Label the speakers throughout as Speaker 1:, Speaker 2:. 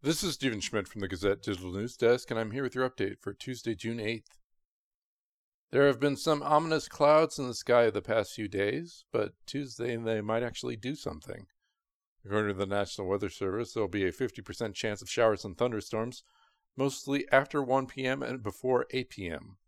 Speaker 1: This is Stephen Schmidt from the Gazette Digital News Desk, and I'm here with your update for Tuesday, June 8th. There have been some ominous clouds in the sky the past few days, but Tuesday they might actually do something. According to the National Weather Service, there will be a 50% chance of showers and thunderstorms, mostly after 1 p.m. and before 8 p.m.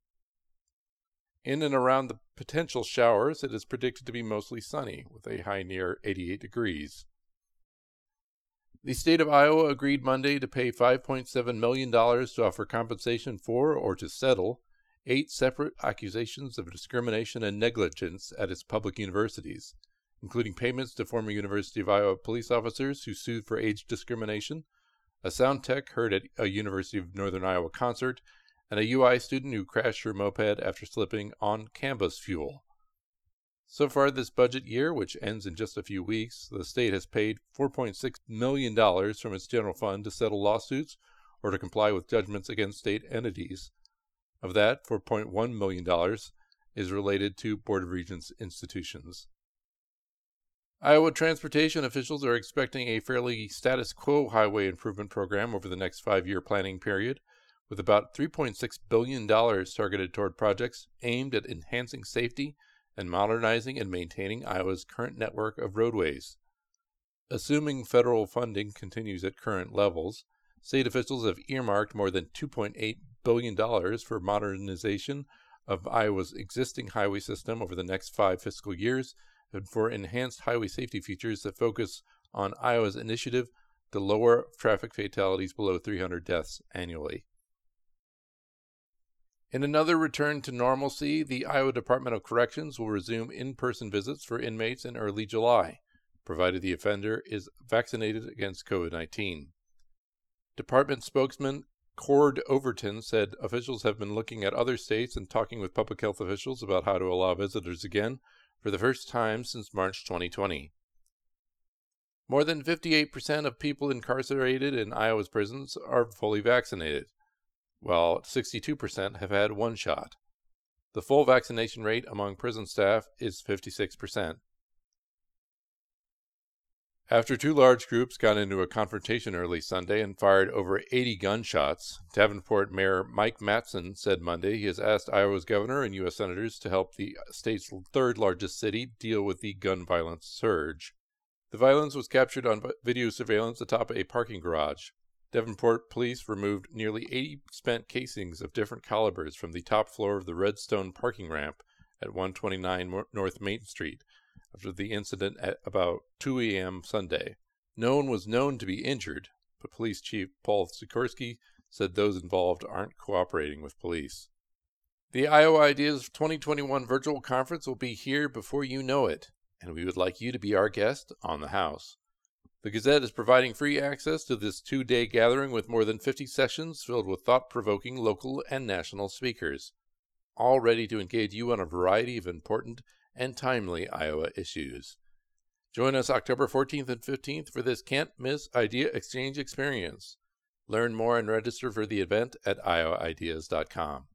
Speaker 1: In and around the potential showers, it is predicted to be mostly sunny, with a high near 88 degrees. The state of Iowa agreed Monday to pay $5.7 million to offer compensation for or to settle 8 separate accusations of discrimination and negligence at its public universities, including payments to former University of Iowa police officers who sued for age discrimination, a sound tech heard at a University of Northern Iowa concert, and a UI student who crashed her moped after slipping on Canvas fuel. So far this budget year, which ends in just a few weeks, the state has paid $4.6 million from its general fund to settle lawsuits or to comply with judgments against state entities. Of that, $4.1 million is related to Board of Regents institutions. Iowa transportation officials are expecting a fairly status quo highway improvement program over the next 5-year planning period, with about $3.6 billion targeted toward projects aimed at enhancing safety and modernizing and maintaining Iowa's current network of roadways. Assuming federal funding continues at current levels, state officials have earmarked more than $2.8 billion for modernization of Iowa's existing highway system over the next 5 fiscal years and for enhanced highway safety features that focus on Iowa's initiative to lower traffic fatalities below 300 deaths annually. In another return to normalcy, the Iowa Department of Corrections will resume in-person visits for inmates in early July, provided the offender is vaccinated against COVID-19. Department spokesman Cord Overton said officials have been looking at other states and talking with public health officials about how to allow visitors again for the first time since March 2020. More than 58% of people incarcerated in Iowa's prisons are fully vaccinated, while 62% have had 1 shot. The full vaccination rate among prison staff is 56%. After 2 large groups got into a confrontation early Sunday and fired over 80 gunshots, Davenport Mayor Mike Mattson said Monday he has asked Iowa's governor and U.S. senators to help the state's 3rd largest city deal with the gun violence surge. The violence was captured on video surveillance atop a parking garage. Davenport police removed nearly 80 spent casings of different calibers from the top floor of the Redstone parking ramp at 129 North Main Street after the incident at about 2 a.m. Sunday. No one was known to be injured, but Police Chief Paul Sikorsky said those involved aren't cooperating with police. The Iowa Ideas 2021 virtual conference will be here before you know it, and we would like you to be our guest on the house. The Gazette is providing free access to this 2-day gathering with more than 50 sessions filled with thought-provoking local and national speakers, all ready to engage you on a variety of important and timely Iowa issues. Join us October 14th and 15th for this can't-miss idea exchange experience. Learn more and register for the event at iowaideas.com.